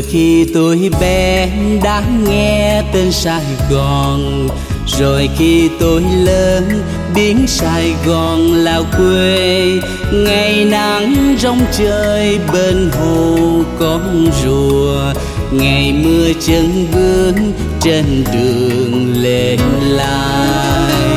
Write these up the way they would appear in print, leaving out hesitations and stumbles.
khi tôi bé đã nghe tên Sài Gòn, rồi khi tôi lớn biến Sài Gòn là quê. Ngày nắng rong chơi bên hồ con rùa, ngày mưa chân bước trên đường lê lai.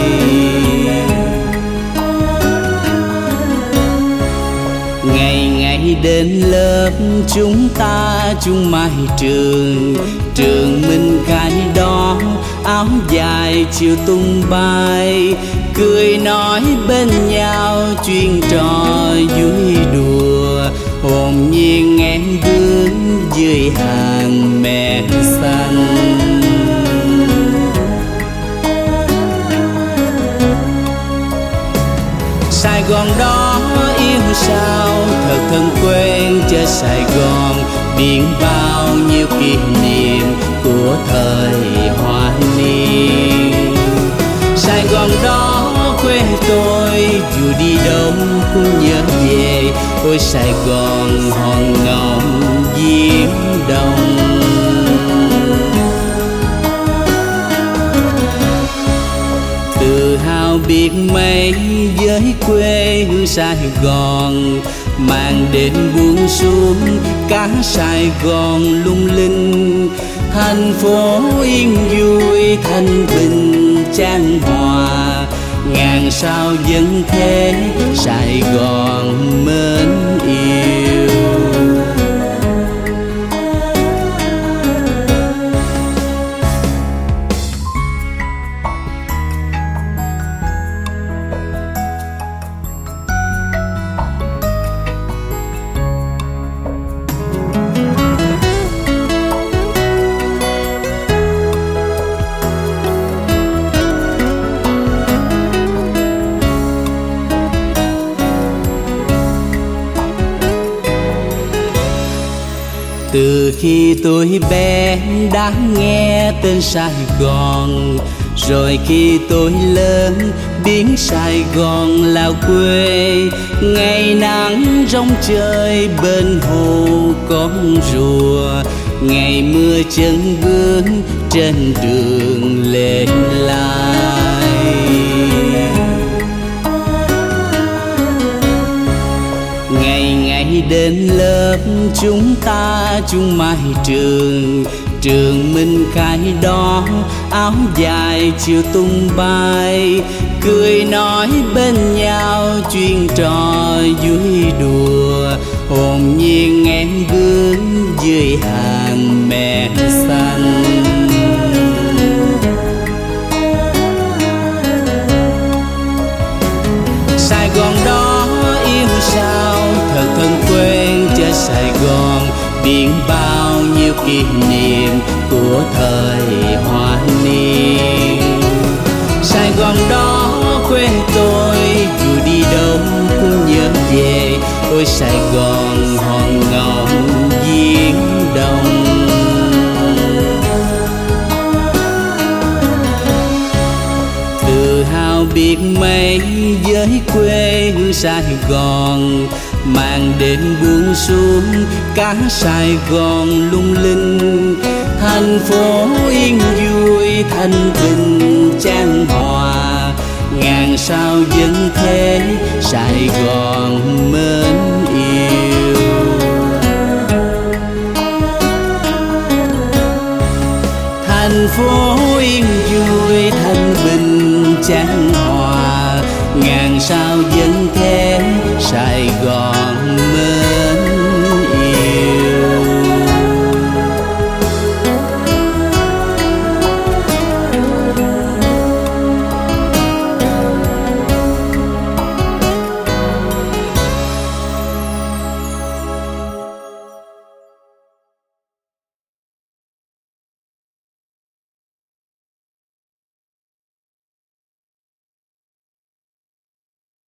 Ngày ngày đến lớp chúng ta chung mái trường, trường mình khai đó áo dài chiều tung bay, cười nói bên nhau chuyện trò vui đùa, hồn nhiên em bước dưới hàng mẹ xanh. Sài Gòn đó yêu sao thật thân quen chợ Sài Gòn, biển bao nhiêu kỷ niệm của thời hoa niên. Sài Gòn đó quê tôi dù đi đâu cũng nhớ về, ôi Sài Gòn hòn ngọc viễn đông. Tự hào biết mấy với quê hương Sài Gòn, mang đến buông xuống cả Sài Gòn lung linh. Thành phố yên vui thanh bình chan hòa, ngàn sao vẫn thế Sài Gòn mến yêu. Từ khi tôi bé đã nghe tên Sài Gòn, rồi khi tôi lớn biến Sài Gòn là quê. Ngày nắng rong chơi bên hồ con rùa, ngày mưa chân bước trên đường lê lai. Ngày ngày đến lớp chúng ta chung mái trường, trường mình khai đó áo dài chiều tung bay, cười nói bên nhau chuyện trò vui đùa, hồn nhiên em bước dưới hàng mẹ xanh. Sài Gòn đó yêu sao thật thân quen chợ Sài Gòn, biển bao nhiêu kỷ niệm của thời hoa niên. Sài Gòn đó quê tôi dù đi đâu cũng nhớ về, ôi Sài Gòn hòn ngọc viễn đông. Tự hào biết mấy với quê hương Sài Gòn, mang đến buông xuống cả Sài Gòn lung linh. Thành phố yên vui thanh bình chan hòa, ngàn sao vẫn thế Sài Gòn mến yêu. Thành phố yên vui thanh bình chan hòa, ngàn sao vẫn thế Sài Gòn